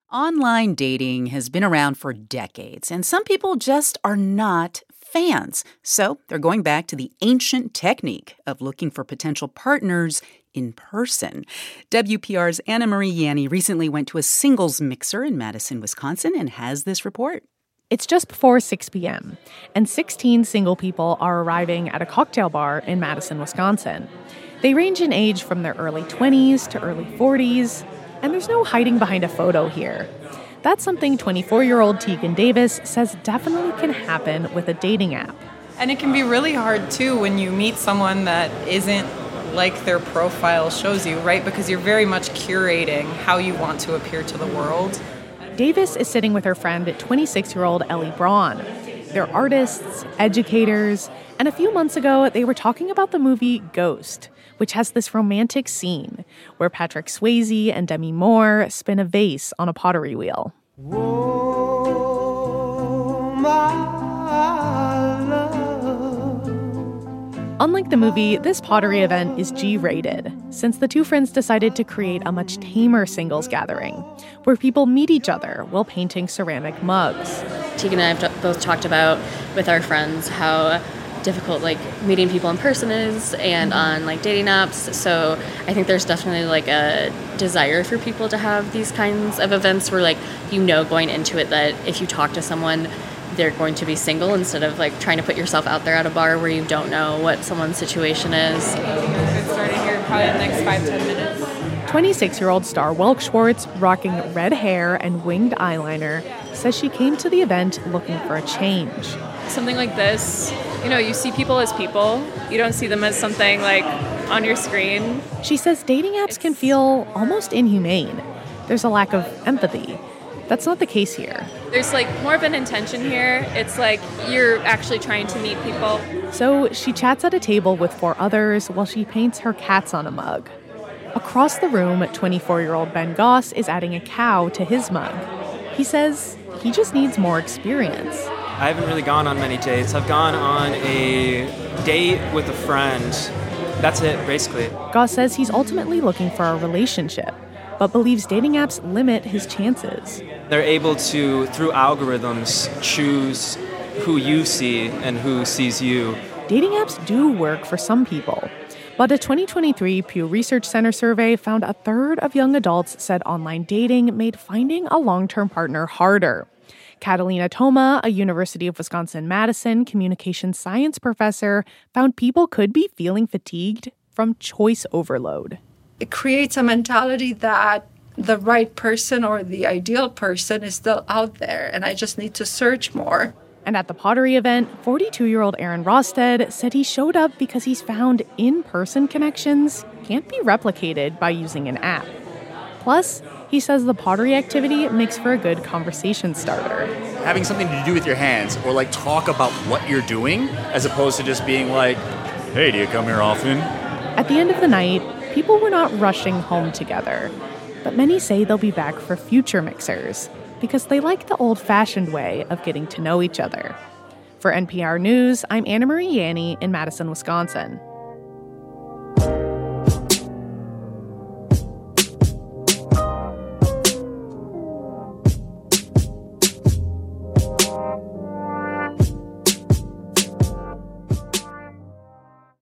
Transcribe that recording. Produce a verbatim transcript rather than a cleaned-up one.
Online dating has been around for decades, and some people just are not fans. So they're going back to the ancient technique of looking for potential partners in person. W P R's Anna Marie Yanni recently went to a singles mixer in Madison, Wisconsin, and has this report. It's just before six p.m., and sixteen single people are arriving at a cocktail bar in Madison, Wisconsin. They range in age from their early twenties to early forties, and there's no hiding behind a photo here. That's something twenty-four-year-old Tegan Davis says definitely can happen with a dating app. And it can be really hard, too, when you meet someone that isn't like their profile shows you, right? Because you're very much curating how you want to appear to the world. Davis is sitting with her friend, twenty-six-year-old Ellie Braun. They're artists, educators, and a few months ago, they were talking about the movie Ghost, which has this romantic scene where Patrick Swayze and Demi Moore spin a vase on a pottery wheel. Whoa, my love. Unlike the movie, this pottery event is G-rated, since the two friends decided to create a much tamer singles gathering, where people meet each other while painting ceramic mugs. Tegan and I have both talked about with our friends how difficult like meeting people in person is and on like dating apps. So I think there's definitely like a desire for people to have these kinds of events where like you know going into it that if you talk to someone they're going to be single instead of like trying to put yourself out there at a bar where you don't know what someone's situation is. It's starting here probably in the next five, ten minutes. twenty-six-year-old Star Welk Schwartz, rocking red hair and winged eyeliner, says she came to the event looking for a change. Something like this, you know, you see people as people. You don't see them as something like on your screen. She says dating apps it's... can feel almost inhumane. There's a lack of empathy. That's not the case here. There's like more of an intention here. It's like you're actually trying to meet people. So she chats at a table with four others while she paints her cats on a mug. Across the room, twenty-four-year-old Ben Goss is adding a cow to his mug. He says he just needs more experience. I haven't really gone on many dates. I've gone on a date with a friend. That's it, basically. Goss says he's ultimately looking for a relationship, but believes dating apps limit his chances. They're able to, through algorithms, choose who you see and who sees you. Dating apps do work for some people, but a twenty twenty-three Pew Research Center survey found a third of young adults said online dating made finding a long-term partner harder. Catalina Toma, a University of Wisconsin-Madison communications science professor, found people could be feeling fatigued from choice overload. It creates a mentality that the right person or the ideal person is still out there, and I just need to search more. And at the pottery event, forty-two-year-old Aaron Rosted said he showed up because he's found in-person connections can't be replicated by using an app. Plus, he says the pottery activity makes for a good conversation starter. Having something to do with your hands or like talk about what you're doing as opposed to just being like, hey, do you come here often? At the end of the night, people were not rushing home together, but many say they'll be back for future mixers because they like the old-fashioned way of getting to know each other. For N P R News, I'm Anna Marie Yanni in Madison, Wisconsin.